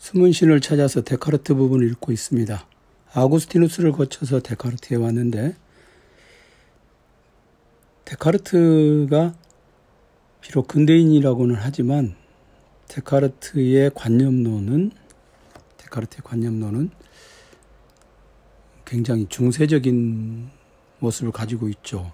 숨은신을 찾아서 데카르트 부분을 읽고 있습니다. 아구스티누스를 거쳐서 데카르트에 왔는데, 데카르트가 비록 근대인이라고는 하지만 데카르트의 관념론은 굉장히 중세적인 모습을 가지고 있죠.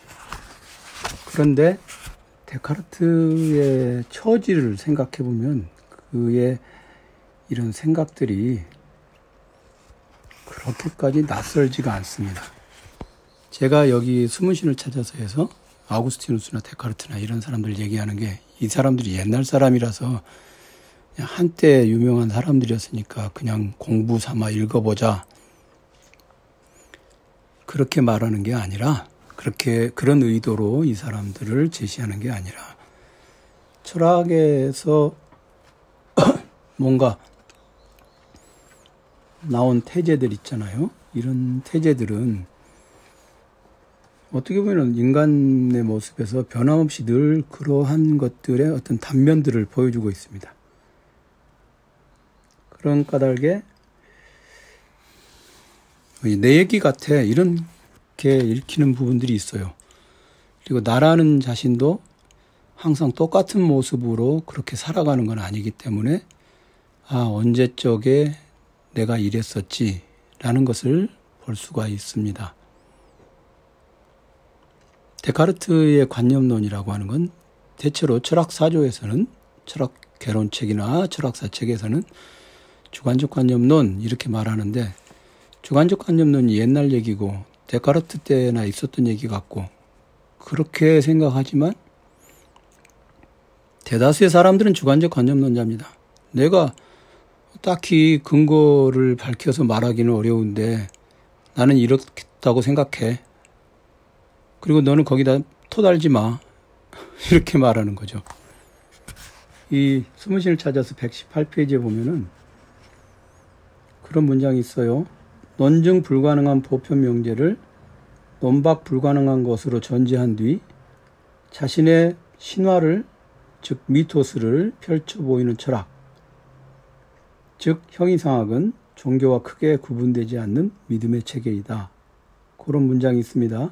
그런데 데카르트의 처지를 생각해 보면 그의 이런 생각들이 그렇게까지 낯설지가 않습니다. 제가 여기 숨은신을 찾아서 해서 아우구스티누스나 데카르트나 이런 사람들 얘기하는 게 이 사람들이 옛날 사람이라서 그냥 한때 유명한 사람들이었으니까 그냥 공부 삼아 읽어보자 그렇게 말하는 게 아니라 그런 의도로 이 사람들을 제시하는 게 아니라 철학에서 뭔가 나온 태제들 있잖아요. 이런 태제들은 어떻게 보면 인간의 모습에서 변함없이 늘 그러한 것들의 어떤 단면들을 보여주고 있습니다. 그런 까닭에 내 얘기 같아 이렇게 읽히는 부분들이 있어요. 그리고 나라는 자신도 항상 똑같은 모습으로 그렇게 살아가는 건 아니기 때문에 언제적에 내가 이랬었지 라는 것을 볼 수가 있습니다. 데카르트의 관념론이라고 하는 건 대체로 철학사조에서는 철학 개론책이나 철학사책에서는 주관적 관념론 이렇게 말하는데 주관적 관념론이 옛날 얘기고 데카르트 때나 있었던 얘기 같고 그렇게 생각하지만 대다수의 사람들은 주관적 관념론자입니다. 내가 딱히 근거를 밝혀서 말하기는 어려운데 나는 이렇다고 생각해. 그리고 너는 거기다 토달지 마. 이렇게 말하는 거죠. 이 숨은신을 찾아서 118페이지에 보면은 그런 문장이 있어요. 논증 불가능한 보편 명제를 논박 불가능한 것으로 전제한 뒤 자신의 신화를 즉 미토스를 펼쳐 보이는 철학 즉 형이상학은 종교와 크게 구분되지 않는 믿음의 체계이다. 그런 문장이 있습니다.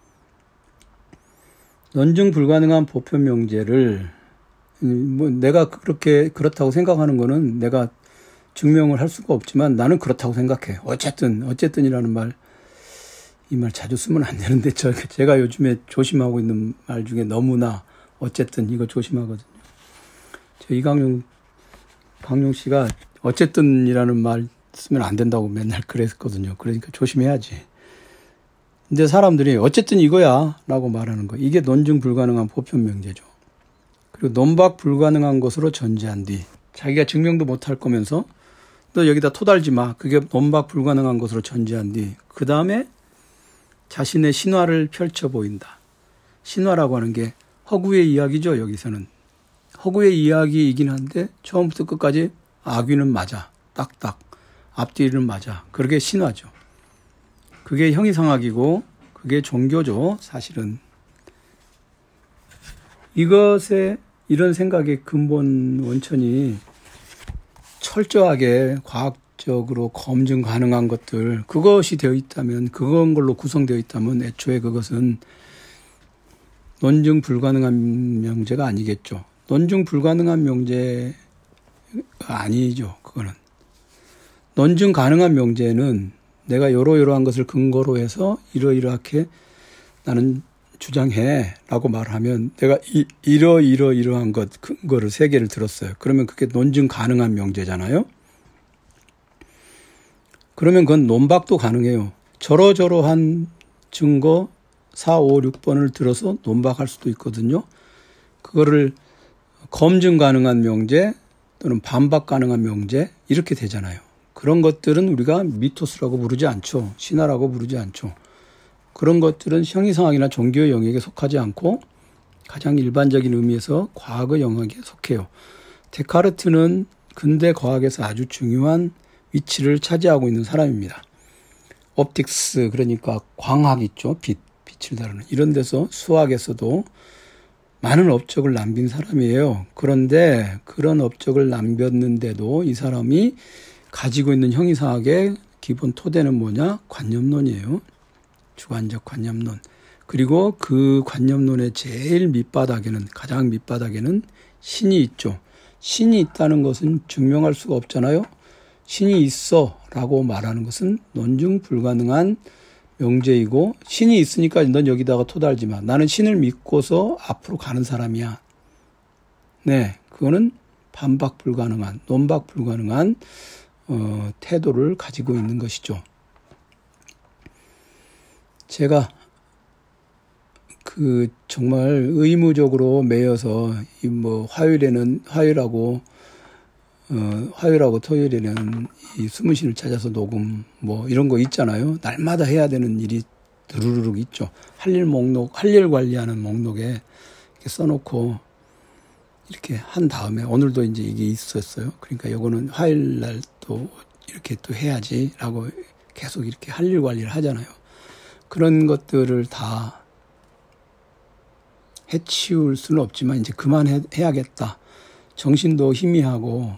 논증 불가능한 보편 명제를 내가 그렇다고 생각하는 거는 내가 증명을 할 수가 없지만 나는 그렇다고 생각해. 어쨌든이라는 말, 이 말 자주 쓰면 안 되는데 제가 요즘에 조심하고 있는 말 중에 너무나 어쨌든 이거 조심하거든요. 강용 씨가 어쨌든이라는 말 쓰면 안 된다고 맨날 그랬거든요. 그러니까 조심해야지. 근데 사람들이 어쨌든 이거야 라고 말하는 거. 이게 논증 불가능한 보편 명제죠. 그리고 논박 불가능한 것으로 전제한 뒤 자기가 증명도 못할 거면서 너 여기다 토달지 마. 그게 논박 불가능한 것으로 전제한 뒤 그 다음에 자신의 신화를 펼쳐 보인다. 신화라고 하는 게 허구의 이야기죠. 여기서는. 허구의 이야기이긴 한데 처음부터 끝까지 악귀는 맞아. 딱딱. 앞뒤는 맞아. 그게 신화죠. 그게 형이상학이고 그게 종교죠. 사실은. 이런 생각의 근본 원천이 철저하게 과학적으로 검증 가능한 것들 그것이 되어 있다면 그건 걸로 구성되어 있다면 애초에 그것은 논증 불가능한 명제가 아니겠죠. 논증 불가능한 명제가 아니죠. 그거는. 논증 가능한 명제는 내가 이러이러한 것을 근거로 해서 이러이러하게 나는 주장해 라고 말하면 내가 이러이러한 것 근거를 3개를 들었어요. 그러면 그게 논증 가능한 명제잖아요. 그러면 그건 논박도 가능해요. 저러저러한 증거 4, 5, 6번을 들어서 논박할 수도 있거든요. 그거를 검증 가능한 명제 또는 반박 가능한 명제 이렇게 되잖아요. 그런 것들은 우리가 미토스라고 부르지 않죠. 신화라고 부르지 않죠. 그런 것들은 형이상학이나 종교의 영역에 속하지 않고 가장 일반적인 의미에서 과학의 영역에 속해요. 데카르트는 근대 과학에서 아주 중요한 위치를 차지하고 있는 사람입니다. 옵틱스 그러니까 광학 있죠. 빛을 다루는 이런 데서 수학에서도 많은 업적을 남긴 사람이에요. 그런데 그런 업적을 남겼는데도 이 사람이 가지고 있는 형이상학의 기본 토대는 뭐냐? 관념론이에요. 주관적 관념론. 그리고 그 관념론의 제일 밑바닥에는, 가장 밑바닥에는 신이 있죠. 신이 있다는 것은 증명할 수가 없잖아요. 신이 있어 라고 말하는 것은 논증 불가능한 명제이고, 신이 있으니까 넌 여기다가 토달지 마. 나는 신을 믿고서 앞으로 가는 사람이야. 네, 그거는 반박 불가능한, 논박 불가능한 태도를 가지고 있는 것이죠. 제가 정말 의무적으로 매여서 화요일하고 토요일에는 이 수문신을 찾아서 녹음 이런 거 있잖아요. 날마다 해야 되는 일이 드르륵 있죠. 할 일 관리하는 목록에 이렇게 써놓고 이렇게 한 다음에 오늘도 이제 이게 있었어요. 그러니까 요거는 화요일 날 또 이렇게 또 해야지라고 계속 이렇게 할 일 관리를 하잖아요. 그런 것들을 다 해치울 수는 없지만 이제 그만해야겠다. 정신도 희미하고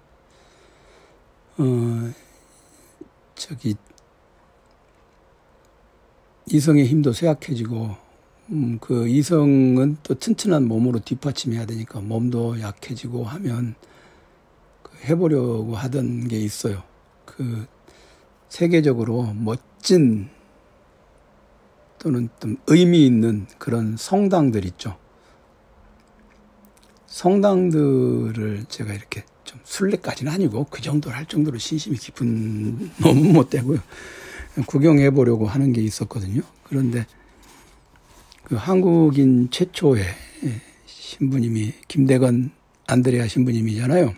이성의 힘도 쇠약해지고 그 이성은 또 튼튼한 몸으로 뒷받침해야 되니까 몸도 약해지고 하면 해보려고 하던 게 있어요. 세계적으로 멋진 또는 좀 의미 있는 그런 성당들 있죠. 성당들을 제가 이렇게 좀 순례까지는 아니고 그 정도로 할 정도로 신심이 깊은 놈은 못 되고요. 구경해 보려고 하는 게 있었거든요. 그런데 그 한국인 최초의 신부님이 김대건 안드레아 신부님이잖아요.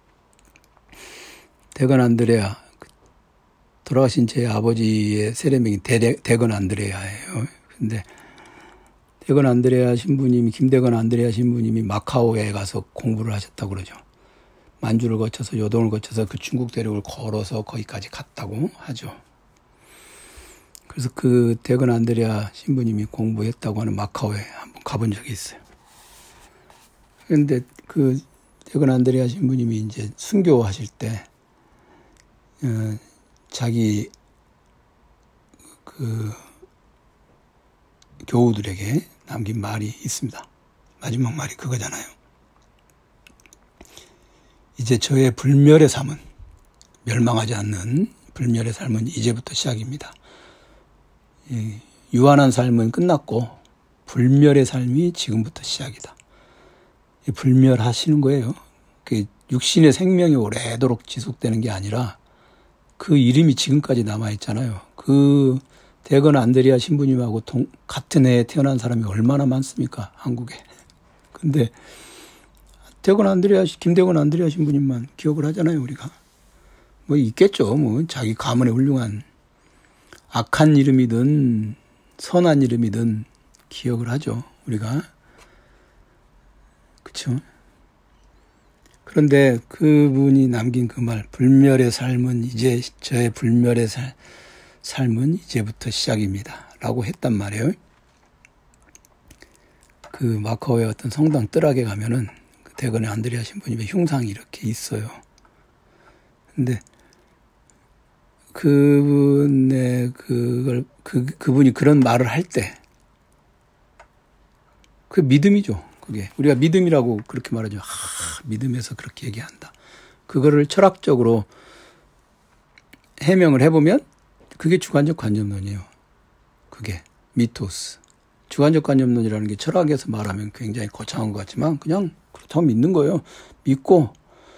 대건 안드레아, 돌아가신 제 아버지의 세례명이 대건 안드레아예요. 근데 대건 안드레아 신부님이, 김대건 안드레아 신부님이 마카오에 가서 공부를 하셨다고 그러죠. 만주를 거쳐서 요동을 거쳐서 그 중국 대륙을 걸어서 거기까지 갔다고 하죠. 그래서 그 대건 안드레아 신부님이 공부했다고 하는 마카오에 한번 가본 적이 있어요. 그런데 그 대건 안드레아 신부님이 이제 순교하실 때 자기 교우들에게 남긴 말이 있습니다. 마지막 말이 그거잖아요. 이제 저의 불멸의 삶은, 멸망하지 않는 불멸의 삶은 이제부터 시작입니다. 유한한 삶은 끝났고 불멸의 삶이 지금부터 시작이다. 불멸하시는 거예요. 육신의 생명이 오래도록 지속되는 게 아니라 그 이름이 지금까지 남아있잖아요. 그 대건 안드레아 신부님하고 같은 해에 태어난 사람이 얼마나 많습니까? 한국에. 근데 김대건 안드레아 신부님만 기억을 하잖아요, 우리가. 있겠죠. 자기 가문의 훌륭한 악한 이름이든 선한 이름이든 기억을 하죠, 우리가. 그쵸? 그런데 그분이 남긴 그 말, 불멸의 삶은 이제, 저의 불멸의 삶은 이제부터 시작입니다. 라고 했단 말이에요. 그 마카오의 어떤 성당 뜰락에 가면은 그 대건의 안드레아 신부님의 흉상이 이렇게 있어요. 근데 그분이 그런 말을 할 때, 그 믿음이죠. 그게 우리가 믿음이라고 그렇게 말하죠. 믿음에서 그렇게 얘기한다. 그거를 철학적으로 해명을 해보면 그게 주관적 관념론이에요. 그게 미토스. 주관적 관념론이라는 게 철학에서 말하면 굉장히 거창한 것 같지만 그냥 그렇다고 믿는 거예요. 믿고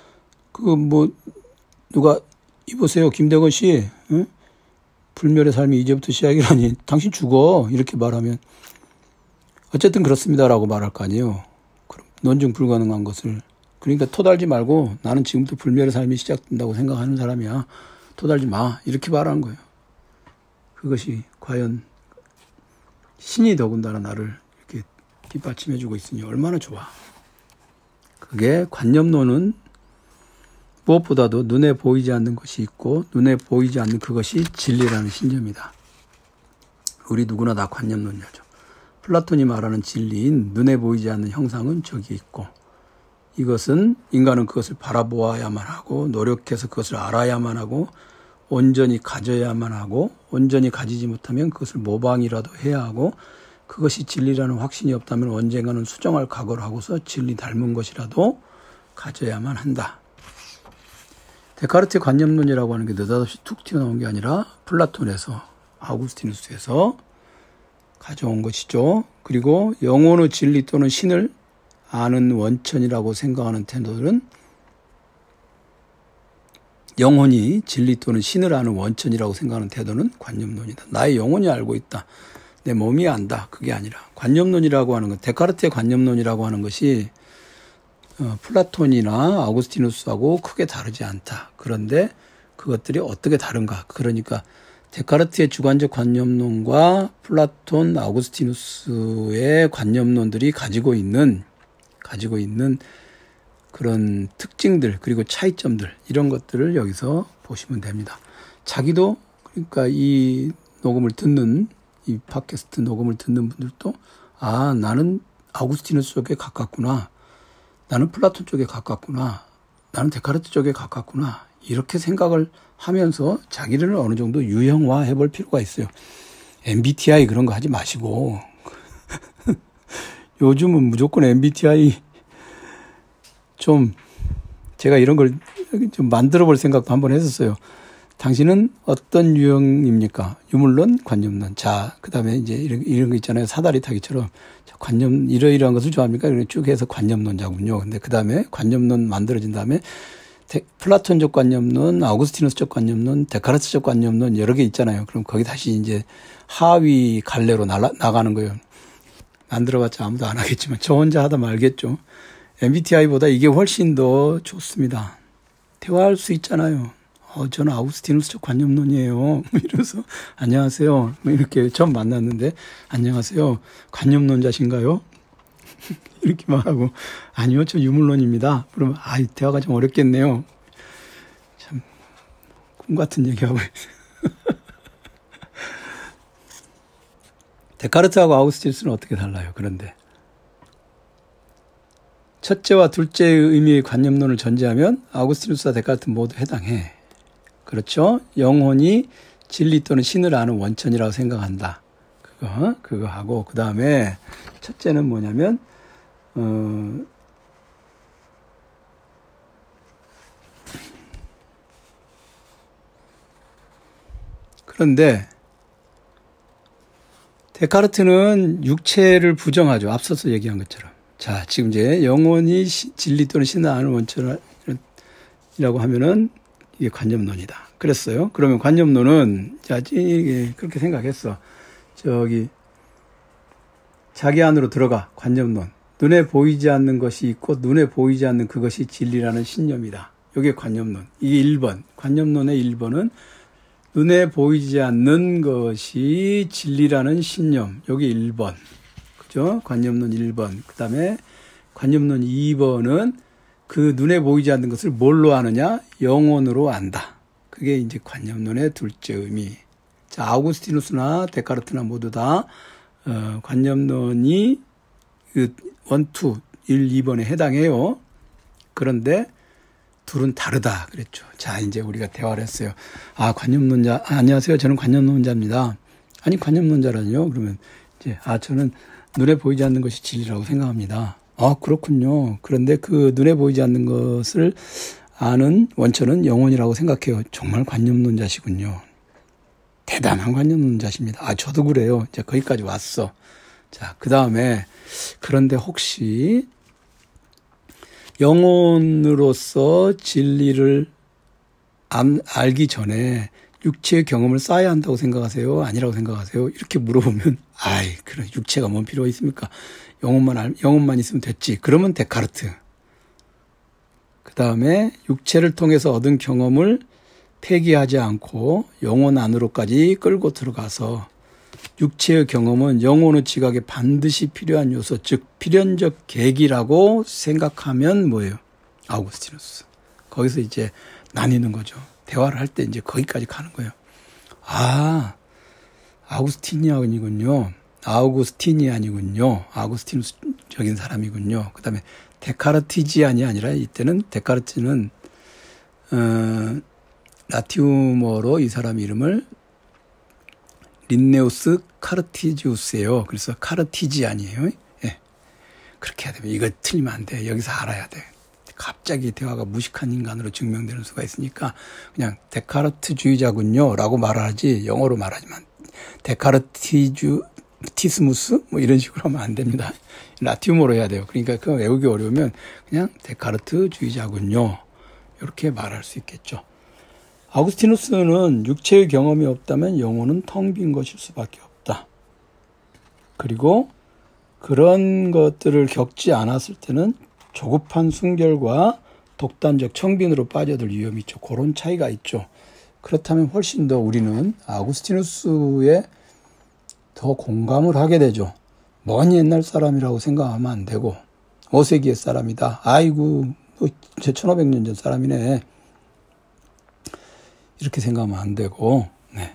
누가 이보세요, 김대건 씨, 응? 불멸의 삶이 이제부터 시작이라니 당신 죽어 이렇게 말하면 어쨌든 그렇습니다라고 말할 거 아니에요. 그럼 논증 불가능한 것을. 그러니까 토달지 말고 나는 지금부터 불멸의 삶이 시작된다고 생각하는 사람이야. 토달지 마. 이렇게 말하는 거예요. 그것이 과연 신이 더군다나 나를 이렇게 뒷받침해주고 있으니 얼마나 좋아. 그게 관념론은 무엇보다도 눈에 보이지 않는 것이 있고 눈에 보이지 않는 그것이 진리라는 신념이다. 우리 누구나 다 관념론자죠. 플라톤이 말하는 진리인 눈에 보이지 않는 형상은 저기 있고, 이것은 인간은 그것을 바라보아야만 하고 노력해서 그것을 알아야만 하고 온전히 가져야만 하고, 온전히 가지지 못하면 그것을 모방이라도 해야 하고, 그것이 진리라는 확신이 없다면 언젠가는 수정할 각오를 하고서 진리 닮은 것이라도 가져야만 한다. 데카르트의 관념론이라고 하는 게 느닷없이 툭 튀어나온 게 아니라 플라톤에서, 아우구스티누스에서 가져온 것이죠. 그리고 영혼의 진리 또는 신을 아는 원천이라고 생각하는 태도들은, 영혼이 진리 또는 신을 아는 원천이라고 생각하는 태도는 관념론이다. 나의 영혼이 알고 있다. 내 몸이 안다. 그게 아니라 관념론이라고 하는 것, 데카르트의 관념론이라고 하는 것이 플라톤이나 아우구스티누스하고 크게 다르지 않다. 그런데 그것들이 어떻게 다른가? 그러니까 데카르트의 주관적 관념론과 플라톤, 아우구스티누스의 관념론들이 가지고 있는 그런 특징들, 그리고 차이점들, 이런 것들을 여기서 보시면 됩니다. 자기도, 그러니까 이 녹음을 듣는, 이 팟캐스트 녹음을 듣는 분들도, 아, 나는 아우구스티누스 쪽에 가깝구나. 나는 플라톤 쪽에 가깝구나. 나는 데카르트 쪽에 가깝구나. 이렇게 생각을 하면서 자기를 어느 정도 유형화해 볼 필요가 있어요. MBTI 그런 거 하지 마시고. 요즘은 무조건 MBTI 좀, 제가 이런 걸 좀 만들어 볼 생각도 한번 했었어요. 당신은 어떤 유형입니까? 유물론, 관념론. 자, 그 다음에 이제 이런 거 있잖아요. 사다리 타기처럼. 관념, 이러이러한 것을 좋아합니까? 이렇게 쭉 해서 관념론자군요. 근데 그 다음에 관념론 만들어진 다음에 플라톤적 관념론, 아우구스티누스적 관념론, 데카르트적 관념론 여러 개 있잖아요. 그럼 거기 다시 이제 하위 갈래로 나가는 거예요. 만들어봤자 아무도 안 하겠지만 저 혼자 하다 말겠죠. MBTI보다 이게 훨씬 더 좋습니다. 대화할 수 있잖아요. 저는 아우구스티누스적 관념론이에요. 이러면서 안녕하세요. 이렇게 처음 만났는데 안녕하세요. 관념론자신가요? 이렇게 말하고 아니요, 저 유물론입니다. 그러면 대화가 좀 어렵겠네요. 참 꿈 같은 얘기하고 있어요. 데카르트하고 아우구스티누스는 어떻게 달라요? 그런데 첫째와 둘째의 의미의 관념론을 전제하면 아우구스티누스와 데카르트 모두 해당해. 그렇죠? 영혼이 진리 또는 신을 아는 원천이라고 생각한다. 그거 하고, 그 다음에 첫째는 뭐냐면, 그런데 데카르트는 육체를 부정하죠. 앞서서 얘기한 것처럼. 자, 지금 이제 영혼이 진리 또는 신을 아는 원천이라고 하면은 이게 관념론이다. 그랬어요. 그러면 관념론은, 자, 이게 그렇게 생각했어. 자기 안으로 들어가. 관념론. 눈에 보이지 않는 것이 있고 눈에 보이지 않는 그것이 진리라는 신념이다. 이게 관념론. 이게 1번. 관념론의 1번은 눈에 보이지 않는 것이 진리라는 신념. 여기 1번. 그죠? 관념론 1번. 그 다음에 관념론 2번은 그 눈에 보이지 않는 것을 뭘로 아느냐? 영혼으로 안다. 그게 이제 관념론의 둘째 의미. 자, 아우구스티누스나 데카르트나 모두 다 관념론이 그 1, 2, 1, 2번에 해당해요. 그런데 둘은 다르다 그랬죠. 자, 이제 우리가 대화를 했어요. 관념론자, 안녕하세요. 저는 관념론자입니다. 아니, 관념론자라뇨? 그러면 이제, 저는 눈에 보이지 않는 것이 진리라고 생각합니다. 그렇군요. 그런데 그 눈에 보이지 않는 것을 아는 원천은 영혼이라고 생각해요. 정말 관념론자시군요. 대단한 관념론자십니다. 저도 그래요. 이제 거기까지 왔어. 자, 그 다음에, 그런데 혹시 영혼으로서 진리를 알기 전에 육체의 경험을 쌓아야 한다고 생각하세요? 아니라고 생각하세요? 이렇게 물어보면, 그래, 육체가 뭔 필요가 있습니까? 영혼만 있으면 됐지. 그러면 데카르트. 그 다음에 육체를 통해서 얻은 경험을 폐기하지 않고 영혼 안으로까지 끌고 들어가서 육체의 경험은 영혼의 지각에 반드시 필요한 요소, 즉 필연적 계기라고 생각하면 뭐예요? 아우구스티누스. 거기서 이제 나뉘는 거죠. 대화를 할 때 이제 거기까지 가는 거예요. 아우구스티니안이군요. 아우구스티니안이군요. 아우구스티누스적인 사람이군요. 그 다음에 데카르티지안이 아니라 이때는 데카르트는 라틴어로 이 사람 이름을 린네우스 카르티지우스예요. 그래서 카르티지안이에요. 예. 그렇게 해야 됩니다. 이거 틀리면 안 돼. 여기서 알아야 돼. 갑자기 대화가 무식한 인간으로 증명되는 수가 있으니까 그냥 데카르트주의자군요 라고 말하지 영어로 말하지만 데카르티스무스 뭐 이런 식으로 하면 안 됩니다. 라틴어로 해야 돼요. 그러니까 그거 외우기 어려우면 그냥 데카르트주의자군요 이렇게 말할 수 있겠죠. 아우구스티누스는 육체의 경험이 없다면 영혼은 텅 빈 것일 수밖에 없다. 그리고 그런 것들을 겪지 않았을 때는 조급한 순결과 독단적 청빈으로 빠져들 위험이 있죠. 그런 차이가 있죠. 그렇다면 훨씬 더 우리는 아우구스티누스에 더 공감을 하게 되죠. 먼 옛날 사람이라고 생각하면 안 되고 5세기의 사람이다. 아이고 제 1500년 전 사람이네. 이렇게 생각하면 안 되고 네.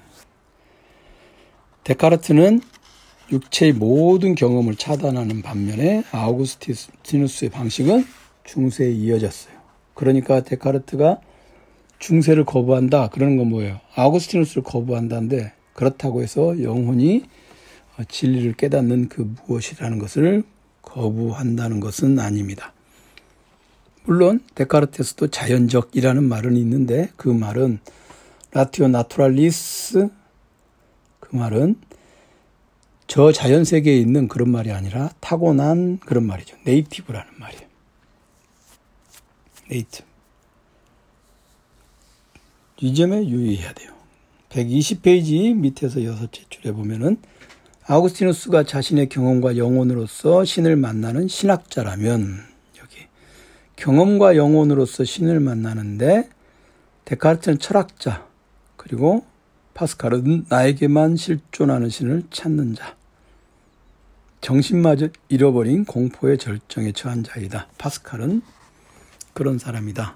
데카르트는 육체의 모든 경험을 차단하는 반면에 아우구스티누스의 방식은 중세에 이어졌어요. 그러니까 데카르트가 중세를 거부한다. 그러는 건 뭐예요? 아우구스티누스를 거부한다는데 그렇다고 해서 영혼이 진리를 깨닫는 그 무엇이라는 것을 거부한다는 것은 아닙니다. 물론 데카르트에서도 자연적이라는 말은 있는데 그 말은 라티오 나투랄리스 그 말은 저 자연 세계에 있는 그런 말이 아니라 타고난 그런 말이죠. 네이티브라는 말이에요. 네이티브. 이 점에 유의해야 돼요. 120페이지 밑에서 6째 줄에 보면은 아우구스티누스가 자신의 경험과 영혼으로서 신을 만나는 신학자라면 여기 경험과 영혼으로서 신을 만나는데 데카르트는 철학자 그리고 파스칼은 나에게만 실존하는 신을 찾는 자. 정신마저 잃어버린 공포의 절정에 처한 자이다. 파스칼은 그런 사람이다.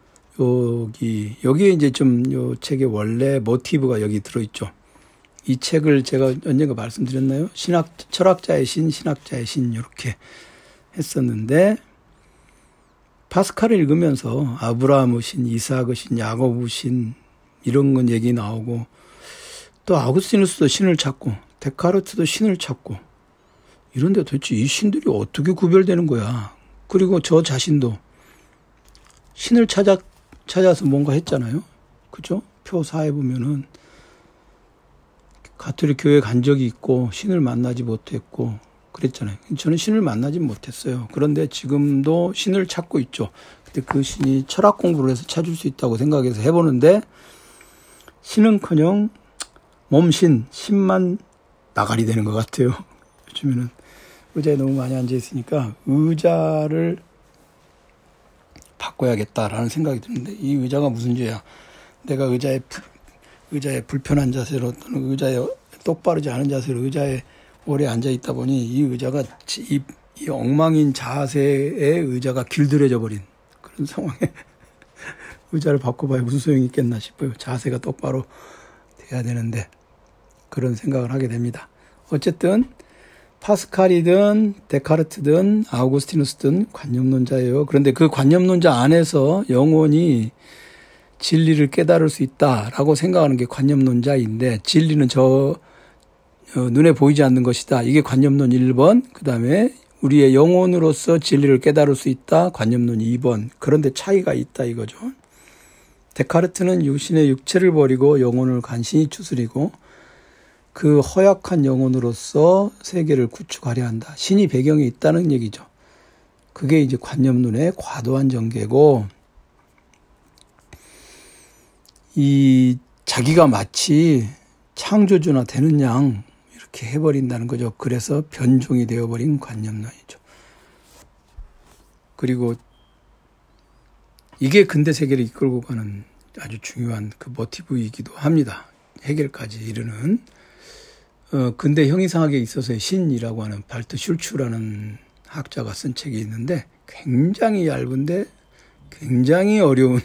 여기에 이제 좀 요 책의 원래 모티브가 여기 들어있죠. 이 책을 제가 언젠가 말씀드렸나요? 철학자의 신, 신학자의 신 이렇게 했었는데 파스칼을 읽으면서 아브라함의 신, 이삭의 신, 야곱의 신 이런 건 얘기 나오고 또 아우구스티누스도 신을 찾고 데카르트도 신을 찾고 이런데 도대체 이 신들이 어떻게 구별되는 거야. 그리고 저 자신도 신을 찾아서 뭔가 했잖아요. 그죠? 표 4에 보면은 가톨릭 교회 간 적이 있고 신을 만나지 못했고 그랬잖아요. 저는 신을 만나지 못했어요. 그런데 지금도 신을 찾고 있죠. 근데 그 신이 철학 공부를 해서 찾을 수 있다고 생각해서 해보는데 신은커녕 몸신, 신만 나가리 되는 것 같아요. 요즘에는 의자에 너무 많이 앉아 있으니까 의자를 바꿔야겠다라는 생각이 드는데 이 의자가 무슨 죄야? 내가 의자에 불편한 자세로 또는 의자에 똑바르지 않은 자세로 의자에 오래 앉아 있다 보니 이 의자가 이 엉망인 자세의 의자가 길들여져 버린 그런 상황에 의자를 바꿔봐야 무슨 소용이 있겠나 싶어요. 자세가 똑바로 돼야 되는데 그런 생각을 하게 됩니다. 어쨌든 파스칼이든 데카르트든 아우구스티누스든 관념론자예요. 그런데 그 관념론자 안에서 영혼이 진리를 깨달을 수 있다라고 생각하는 게 관념론자인데 진리는 눈에 보이지 않는 것이다. 이게 관념론 1번. 그다음에 우리의 영혼으로서 진리를 깨달을 수 있다. 관념론 2번. 그런데 차이가 있다 이거죠. 데카르트는 신의 육체를 버리고 영혼을 간신히 추스리고 그 허약한 영혼으로서 세계를 구축하려 한다. 신이 배경에 있다는 얘기죠. 그게 이제 관념론의 과도한 전개고 이 자기가 마치 창조주나 되는 양 이렇게 해버린다는 거죠. 그래서 변종이 되어버린 관념론이죠. 그리고 이게 근대 세계를 이끌고 가는 아주 중요한 그 모티브이기도 합니다. 해결까지 이르는 근대 형이상학에 있어서의 신이라고 하는 발트 슐츠라는 학자가 쓴 책이 있는데 굉장히 얇은데 굉장히 어려운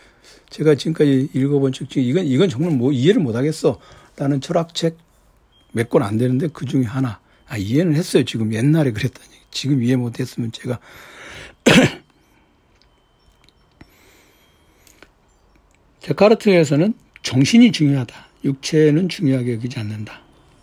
제가 지금까지 읽어본 책 중에 이건 정말 이해를 못하겠어 라는 철학책 몇 권 안 되는데 그 중에 하나. 이해는 했어요. 지금 옛날에 그랬다니. 지금 이해 못했으면 제가 데카르트에서는 정신이 중요하다. 육체는 중요하게 여기지 않는다.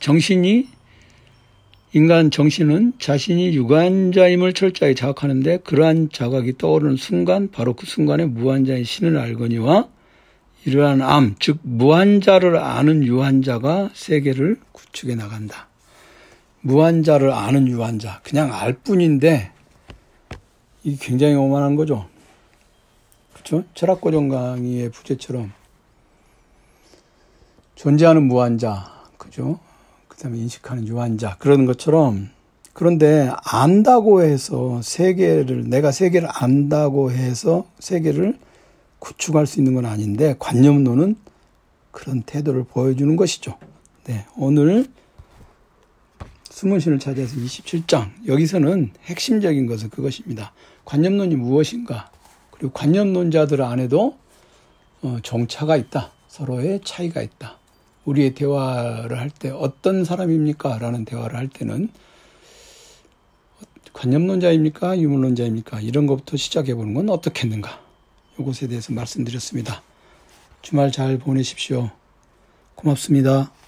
인간 정신은 자신이 유관자임을 철저히 자각하는데 그러한 자각이 떠오르는 순간 바로 그 순간에 무한자인 신을 알거니와 이러한 암, 즉 무한자를 아는 유한자가 세계를 구축해 나간다. 무한자를 아는 유한자, 그냥 알 뿐인데 이게 굉장히 오만한 거죠. 그렇죠? 철학고정 강의의 부제처럼 존재하는 무한자, 그죠? 그 다음에 인식하는 유한자, 그러는 것처럼. 그런데 안다고 해서 내가 세계를 안다고 해서 세계를 구축할 수 있는 건 아닌데, 관념론은 그런 태도를 보여주는 것이죠. 네, 오늘 숨은 신을 찾아서 27장, 여기서는 핵심적인 것은 그것입니다. 관념론이 무엇인가? 그리고 관념론자들 안에도 정차가 있다. 서로의 차이가 있다. 우리의 대화를 할 때 어떤 사람입니까? 라는 대화를 할 때는 관념론자입니까? 유물론자입니까? 이런 것부터 시작해 보는 건 어떻겠는가? 이것에 대해서 말씀드렸습니다. 주말 잘 보내십시오. 고맙습니다.